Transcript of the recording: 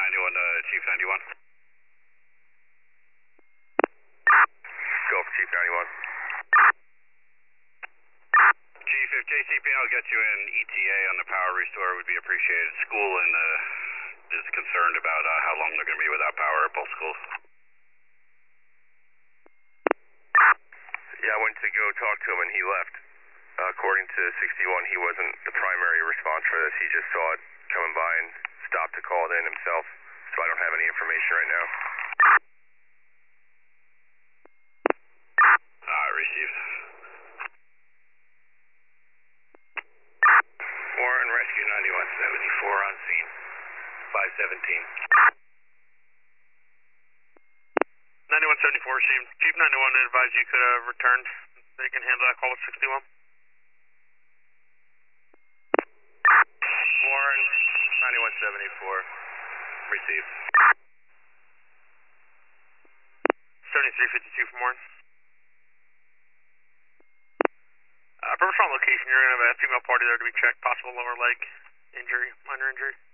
91 to Chief 91. Go for Chief 91. Chief, if JCPL gets you an ETA on the power restore, would be appreciated. School and is concerned about how long they're going to be without power at both schools. Yeah, I went to go talk to him and he left. According to 61, he wasn't the primary response for this. He just saw it coming by and stopped to call it in himself. So I don't have any information right now. Received. Warren, Rescue 9174 on scene. 517. 9174, Chief 91 advised you could have returned. They can handle that call with 61. Warren, 9174. Received. 7352 from Warren. Purpose on location, you're going to have a female party there to be checked. Possible lower leg injury, minor injury.